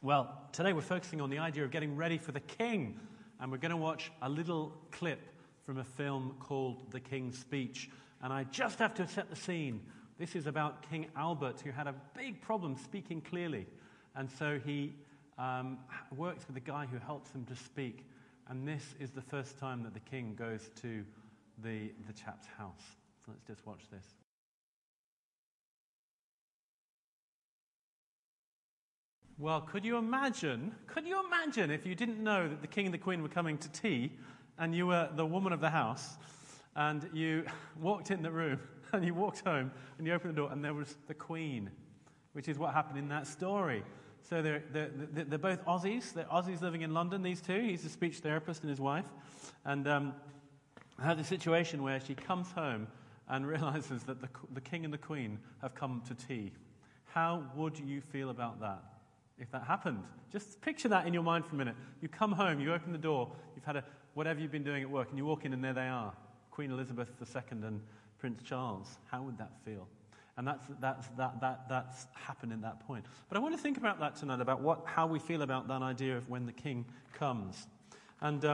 Well, today we're focusing on the idea of getting ready for the King, and we're going to watch a little clip from a film called The King's Speech. And I just have to set the scene. This is about King Albert, who had a big problem speaking clearly. And so he works with a guy who helps him to speak. And this is the first time that the king goes to the chap's house. So let's just watch this. Well, could you imagine if you didn't know that the king and the queen were coming to tea, and you were the woman of the house, and you walked in the room, and you walked home, and you opened the door, and there was the queen, which is what happened in that story. So they're both Aussies. They're Aussies living in London, these two. He's a speech therapist and his wife. And I had a situation where she comes home and realizes that the king and the queen have come to tea. How would you feel about that if that happened? Just picture that in your mind for a minute. You come home, you open the door, you've had whatever you've been doing at work, and you walk in and there they are, Queen Elizabeth II and Prince Charles. How would that feel? And that's happened in that point. But I want to think about that tonight, about how we feel about that idea of when the king comes. And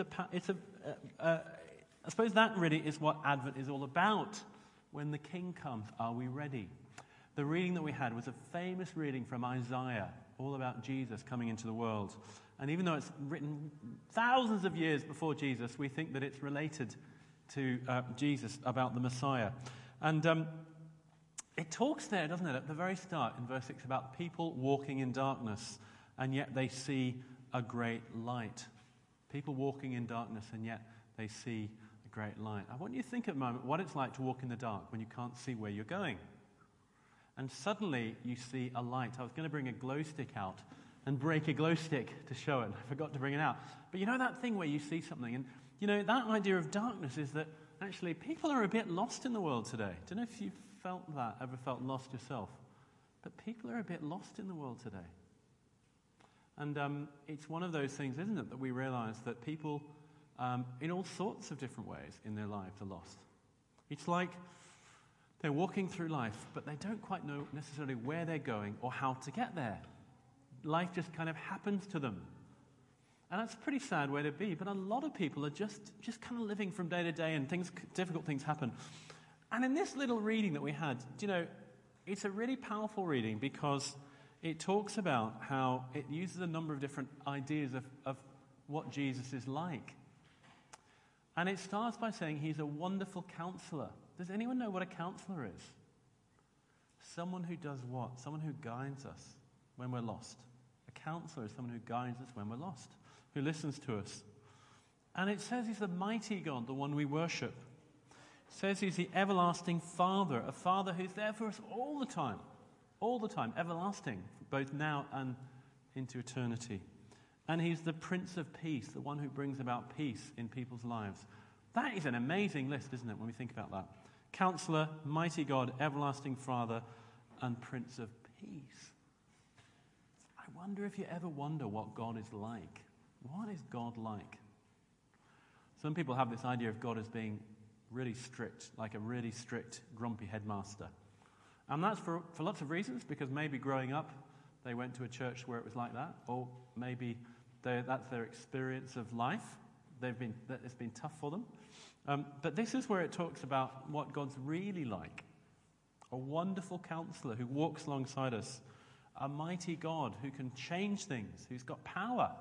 I suppose that really is what Advent is all about. When the king comes, are we ready? The reading that we had was a famous reading from Isaiah, all about Jesus coming into the world. And even though it's written thousands of years before Jesus, we think that it's related to Jesus, about the Messiah. And it talks there, doesn't it, at the very start, in verse 6, about people walking in darkness, and yet they see a great light. People walking in darkness, and yet they see a great light. I want you to think at a moment what it's like to walk in the dark when you can't see where you're going. And suddenly you see a light. I was going to bring a glow stick out and break a glow stick to show it, and I forgot to bring it out. But you know that thing where you see something, and you know that idea of darkness is that actually people are a bit lost in the world today. Don't know if you've ever felt lost yourself? But people are a bit lost in the world today. And it's one of those things, isn't it, that we realize that people in all sorts of different ways in their lives are lost. It's like they're walking through life, but they don't quite know necessarily where they're going or how to get there. Life just kind of happens to them. And that's a pretty sad way to be, but a lot of people are just kind of living from day to day, and difficult things happen. And in this little reading that we had, it's a really powerful reading because it talks about how it uses a number of different ideas of what Jesus is like. And it starts by saying he's a wonderful counselor. Does anyone know what a counselor is? Someone who does what? Someone who guides us when we're lost. A counselor is someone who guides us when we're lost, who listens to us. And it says he's the mighty God, the one we worship. Says he's the everlasting Father, a Father who's there for us all the time, everlasting, both now and into eternity. And he's the Prince of Peace, the one who brings about peace in people's lives. That is an amazing list, isn't it, when we think about that? Counselor, mighty God, everlasting Father, and Prince of Peace. I wonder if you ever wonder what God is like. What is God like? Some people have this idea of God as being really strict, like a really strict, grumpy headmaster. And that's for lots of reasons, because maybe growing up they went to a church where it was like that, or maybe that's their experience of life. It's been tough for them. But this is where it talks about what God's really like. A wonderful counselor who walks alongside us. A mighty God who can change things, who's got power.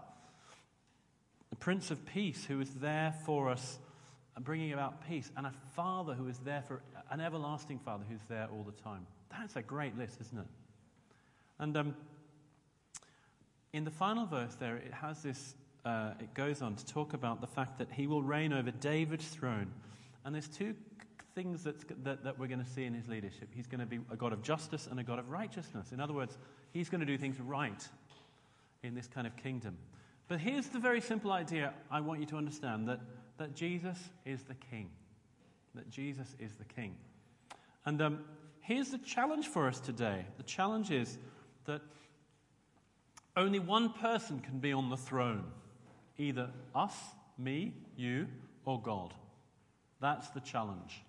The Prince of Peace who is there for us, bringing about peace, and a Father who is there for an everlasting Father who's there all the time. That's a great list, isn't it? And in the final verse there, it has this. It goes on to talk about the fact that he will reign over David's throne, and there's two things that we're going to see in his leadership. He's going to be a God of justice and a God of righteousness. In other words, he's going to do things right in this kind of kingdom. But here's the very simple idea I want you to understand, that Jesus is the king. That Jesus is the king. And here's the challenge for us today. The challenge is that only one person can be on the throne. Either us, me, you, or God. That's the challenge.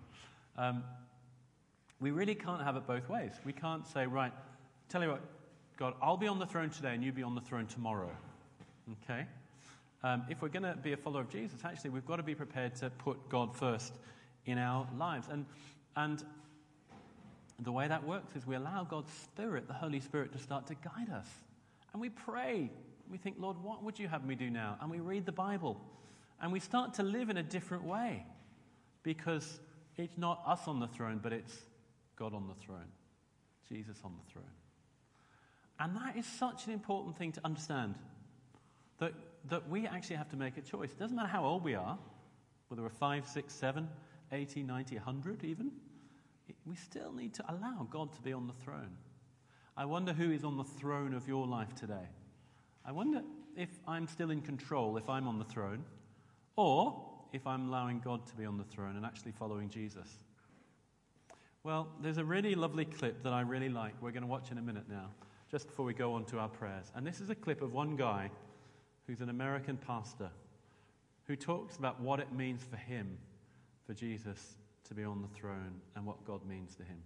We really can't have it both ways. We can't say, right, tell you what, God, I'll be on the throne today and you be on the throne tomorrow. Okay? If we're going to be a follower of Jesus, actually, we've got to be prepared to put God first in our lives. And the way that works is we allow God's Spirit, the Holy Spirit, to start to guide us. And we pray. We think, Lord, what would you have me do now? And we read the Bible. And we start to live in a different way. Because it's not us on the throne, but it's God on the throne. Jesus on the throne. And that is such an important thing to understand. That we actually have to make a choice. It doesn't matter how old we are, whether we're 5, 6, 7, 80, 90, 100 even. We still need to allow God to be on the throne. I wonder who is on the throne of your life today. I wonder if I'm still in control, if I'm on the throne, or if I'm allowing God to be on the throne and actually following Jesus. Well, there's a really lovely clip that I really like. We're going to watch in a minute now, just before we go on to our prayers. And this is a clip of one guy who's an American pastor who talks about what it means for him, for Jesus to be on the throne, and what God means to him.